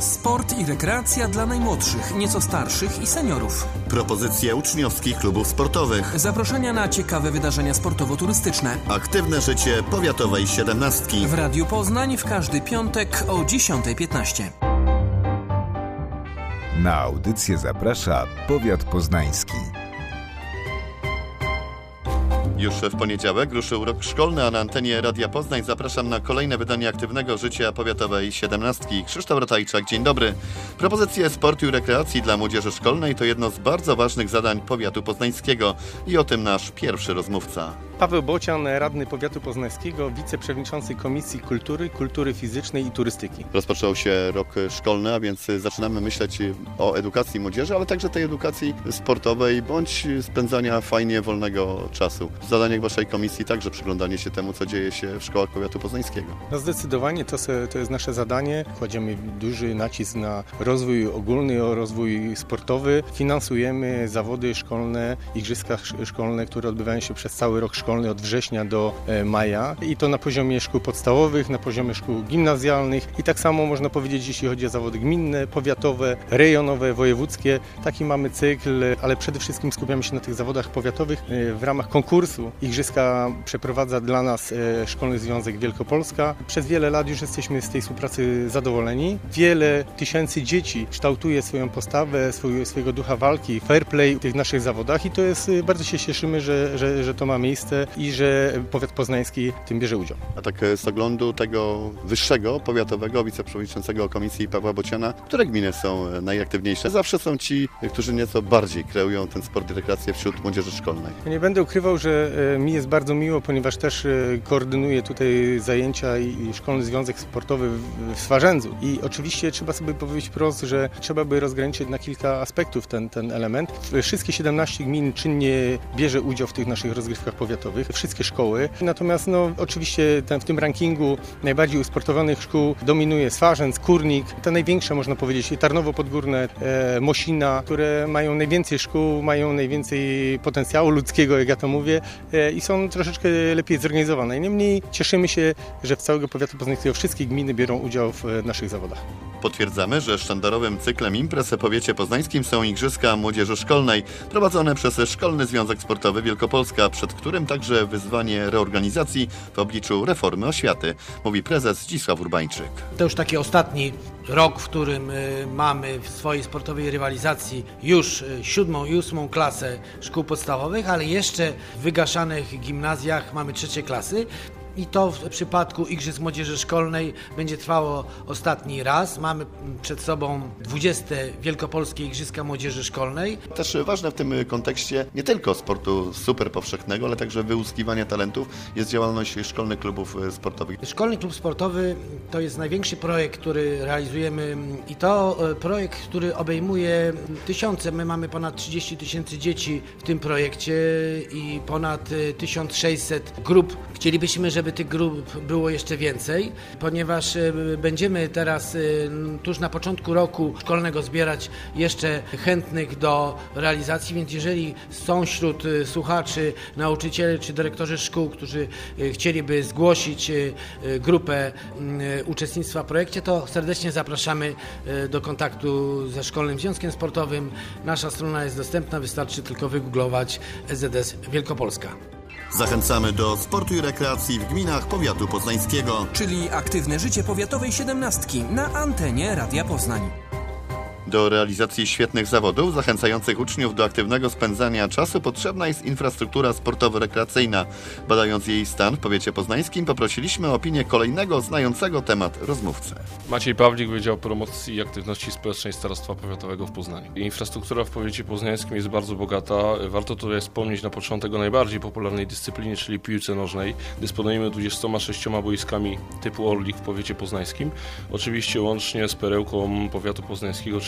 Sport i rekreacja dla najmłodszych, nieco starszych i seniorów. Propozycje uczniowskich klubów sportowych. Zaproszenia na ciekawe wydarzenia sportowo-turystyczne. Aktywne życie powiatowej 17. W Radiu Poznań w każdy piątek o 10:15. Na audycję zaprasza Powiat Poznański. Już w poniedziałek ruszył rok szkolny, a na antenie Radia Poznań zapraszam na kolejne wydanie Aktywnego Życia Powiatowej 17. Krzysztof Ratajczak, dzień dobry. Propozycje sportu i rekreacji dla młodzieży szkolnej to jedno z bardzo ważnych zadań powiatu poznańskiego i o tym nasz pierwszy rozmówca. Paweł Bocian, radny powiatu poznańskiego, wiceprzewodniczący Komisji Kultury Fizycznej i Turystyki. Rozpoczął się rok szkolny, a więc zaczynamy myśleć o edukacji młodzieży, ale także tej edukacji sportowej bądź spędzania fajnie wolnego czasu. W zadaniach waszej komisji także przyglądanie się temu, co dzieje się w szkołach powiatu poznańskiego. No zdecydowanie to jest nasze zadanie. Kładziemy duży nacisk na rozwój ogólny, rozwój sportowy. Finansujemy zawody szkolne, igrzyska szkolne, które odbywają się przez cały rok szkolny od września do maja i to na poziomie szkół podstawowych, na poziomie szkół gimnazjalnych i tak samo można powiedzieć, jeśli chodzi o zawody gminne, powiatowe, rejonowe, wojewódzkie. Taki mamy cykl, ale przede wszystkim skupiamy się na tych zawodach powiatowych. W ramach konkursu igrzyska przeprowadza dla nas Szkolny Związek Wielkopolska. Przez wiele lat już jesteśmy z tej współpracy zadowoleni. Wiele tysięcy dzieci kształtuje swoją postawę, swojego ducha walki, fair play w tych naszych zawodach i to jest, bardzo się cieszymy, że to ma miejsce i że powiat poznański w tym bierze udział. A tak z oglądu tego wyższego, powiatowego, wiceprzewodniczącego komisji Pawła Bociana, które gminy są najaktywniejsze? Zawsze są ci, którzy nieco bardziej kreują ten sport i rekreację wśród młodzieży szkolnej. Ja nie będę ukrywał, że mi jest bardzo miło, ponieważ też koordynuję tutaj zajęcia i Szkolny Związek Sportowy w Swarzędzu. I oczywiście trzeba sobie powiedzieć wprost, że trzeba by rozgraniczyć na kilka aspektów ten element. Wszystkie 17 gmin czynnie bierze udział w tych naszych rozgrywkach powiatowych, wszystkie szkoły. Natomiast oczywiście w tym rankingu najbardziej usportowionych szkół dominuje Swarzędz, Kórnik, te największe można powiedzieć, Tarnowo Podgórne, Mosina, które mają najwięcej szkół, mają najwięcej potencjału ludzkiego, jak ja to mówię, i są troszeczkę lepiej zorganizowane. Niemniej cieszymy się, że w całego powiatu poznańskiego wszystkie gminy biorą udział w naszych zawodach. Potwierdzamy, że sztandarowym cyklem imprez w powiecie poznańskim są Igrzyska Młodzieży Szkolnej, prowadzone przez Szkolny Związek Sportowy Wielkopolska, przed którym także wyzwanie reorganizacji w obliczu reformy oświaty, mówi prezes Zdzisław Urbańczyk. To już taki ostatni rok, w którym mamy w swojej sportowej rywalizacji już 7. i 8. klasę szkół podstawowych, ale jeszcze w wygaszanych gimnazjach mamy 3. klasy. I to w przypadku Igrzysk Młodzieży Szkolnej będzie trwało ostatni raz. Mamy przed sobą 20. Wielkopolskie Igrzyska Młodzieży Szkolnej. Też ważne w tym kontekście nie tylko sportu super powszechnego, ale także wyłuskiwania talentów jest działalność szkolnych klubów sportowych. Szkolny klub sportowy to jest największy projekt, który realizujemy i to projekt, który obejmuje tysiące. My mamy ponad 30 000 dzieci w tym projekcie i ponad 1600 grup. Chcielibyśmy, żeby tych grup było jeszcze więcej, ponieważ będziemy teraz tuż na początku roku szkolnego zbierać jeszcze chętnych do realizacji, więc jeżeli są wśród słuchaczy, nauczyciele czy dyrektorzy szkół, którzy chcieliby zgłosić grupę uczestnictwa w projekcie, to serdecznie zapraszamy do kontaktu ze Szkolnym Związkiem Sportowym. Nasza strona jest dostępna, wystarczy tylko wygooglować SZS Wielkopolska. Zachęcamy do sportu i rekreacji w gminach powiatu poznańskiego. Czyli Aktywne Życie Powiatowej 17 na antenie Radia Poznań. Do realizacji świetnych zawodów zachęcających uczniów do aktywnego spędzania czasu potrzebna jest infrastruktura sportowo-rekreacyjna. Badając jej stan w powiecie poznańskim, poprosiliśmy o opinię kolejnego znającego temat rozmówcę. Maciej Pawlik, Wydział Promocji i Aktywności Społecznej Starostwa Powiatowego w Poznaniu. Infrastruktura w powiecie poznańskim jest bardzo bogata. Warto tutaj wspomnieć na początek o najbardziej popularnej dyscyplinie, czyli piłce nożnej. Dysponujemy 26 boiskami typu Orlik w powiecie poznańskim. Oczywiście łącznie z perełką powiatu poznańskiego, czyli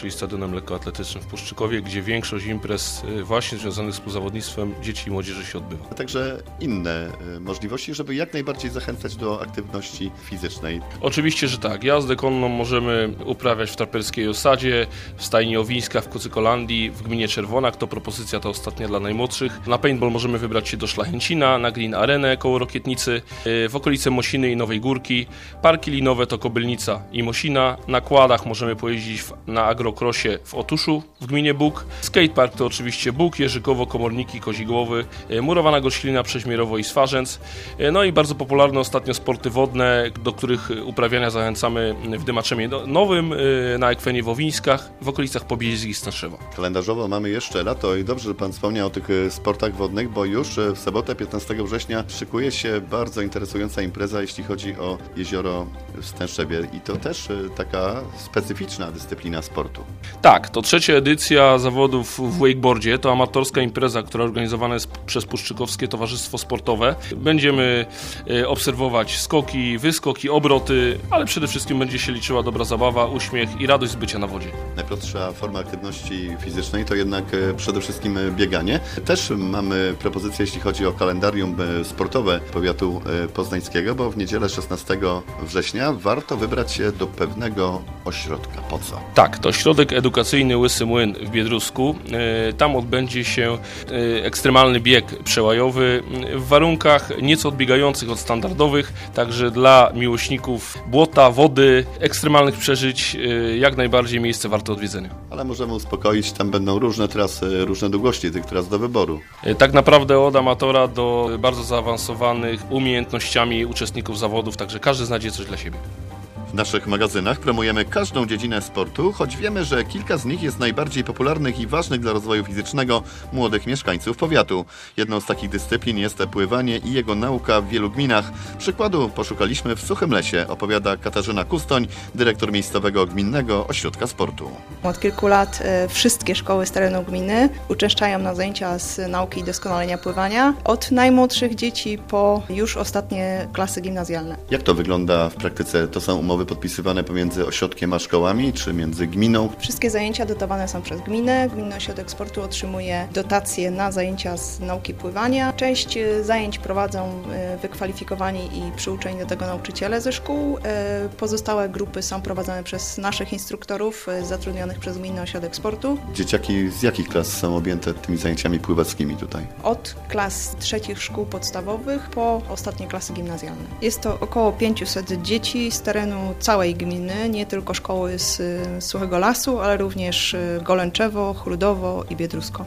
czyli stadionem lekkoatletycznym w Puszczykowie, gdzie większość imprez właśnie związanych z współzawodnictwem dzieci i młodzieży się odbywa. A także inne możliwości, żeby jak najbardziej zachęcać do aktywności fizycznej. Oczywiście, że tak. Jazdę konną możemy uprawiać w Traperskiej Osadzie, w stajni Owińska, w Kucykolandii, w gminie Czerwonak. To propozycja ta ostatnia dla najmłodszych. Na paintball możemy wybrać się do Szlachęcina, na Green Arenę koło Rokietnicy, w okolice Mosiny i Nowej Górki. Parki linowe to Kobylnica i Mosina. Na kładach możemy pojeździć na agrokrosie w Otuszu w gminie Bóg. Skatepark to oczywiście Bóg, Jerzykowo, Komorniki, Kozigłowy, Murowana Goślina, Przeźmierowo i Swarzędz. No i bardzo popularne ostatnio sporty wodne, do których uprawiania zachęcamy w Dymaczemie Nowym, na Ekwenie w Owińskach, w okolicach Pobielizgi i Staszewa. Kalendarzowo mamy jeszcze lato i dobrze, że Pan wspomniał o tych sportach wodnych, bo już w sobotę 15 września szykuje się bardzo interesująca impreza, jeśli chodzi o jezioro w Stęszewie i to też taka specyficzna dyscyplina sportu. Tak, to 3. edycja zawodów w wakeboardzie. To amatorska impreza, która organizowana jest przez Puszczykowskie Towarzystwo Sportowe. Będziemy obserwować skoki, wyskoki, obroty, ale przede wszystkim będzie się liczyła dobra zabawa, uśmiech i radość z bycia na wodzie. Najprostsza forma aktywności fizycznej to jednak przede wszystkim bieganie. Też mamy propozycję, jeśli chodzi o kalendarium sportowe powiatu poznańskiego, bo w niedzielę 16 września warto wybrać się do pewnego ośrodka. Po co? Tak, to ośrodek edukacyjny Łysy Młyn w Biedrusku. Tam odbędzie się ekstremalny bieg przełajowy w warunkach nieco odbiegających od standardowych, także dla miłośników błota, wody, ekstremalnych przeżyć jak najbardziej miejsce warte odwiedzenia. Ale możemy uspokoić, tam będą różne trasy, różne długości tych tras do wyboru. Tak naprawdę od amatora do bardzo zaawansowanych umiejętnościami uczestników zawodów, także każdy znajdzie coś dla siebie. W naszych magazynach promujemy każdą dziedzinę sportu, choć wiemy, że kilka z nich jest najbardziej popularnych i ważnych dla rozwoju fizycznego młodych mieszkańców powiatu. Jedną z takich dyscyplin jest pływanie i jego nauka w wielu gminach. Przykładu poszukaliśmy w Suchym Lesie, opowiada Katarzyna Kustoń, dyrektor miejscowego gminnego ośrodka sportu. Od kilku lat wszystkie szkoły z terenu gminy uczęszczają na zajęcia z nauki i doskonalenia pływania. Od najmłodszych dzieci po już ostatnie klasy gimnazjalne. Jak to wygląda w praktyce? To są umowy podpisywane pomiędzy ośrodkiem a szkołami, czy między gminą? Wszystkie zajęcia dotowane są przez gminę. Gminny Ośrodek Sportu otrzymuje dotacje na zajęcia z nauki pływania. Część zajęć prowadzą wykwalifikowani i przyuczeni do tego nauczyciele ze szkół. Pozostałe grupy są prowadzone przez naszych instruktorów zatrudnionych przez Gminny Ośrodek Sportu. Dzieciaki z jakich klas są objęte tymi zajęciami pływackimi tutaj? Od klas 3 szkół podstawowych po ostatnie klasy gimnazjalne. Jest to około 500 dzieci z terenu całej gminy, nie tylko szkoły z Suchego Lasu, ale również Golęczewo, Chrudowo i Biedrusko.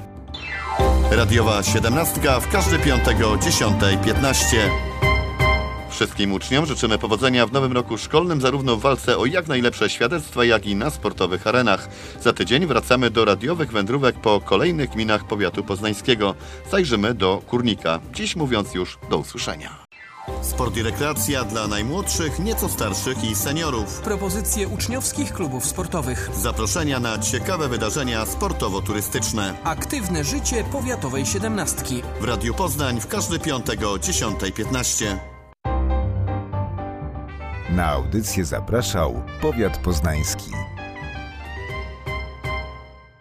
Radiowa 17 w każdy piątek o 10:15. Wszystkim uczniom życzymy powodzenia w nowym roku szkolnym, zarówno w walce o jak najlepsze świadectwa, jak i na sportowych arenach. Za tydzień wracamy do radiowych wędrówek po kolejnych gminach powiatu poznańskiego. Zajrzymy do Kurnika. Dziś mówiąc już do usłyszenia. Sport i rekreacja dla najmłodszych, nieco starszych i seniorów. Propozycje uczniowskich klubów sportowych. Zaproszenia na ciekawe wydarzenia sportowo-turystyczne. Aktywne życie powiatowej 17. W Radiu Poznań w każdy piątek o 10:15. Na audycję zapraszał Powiat Poznański.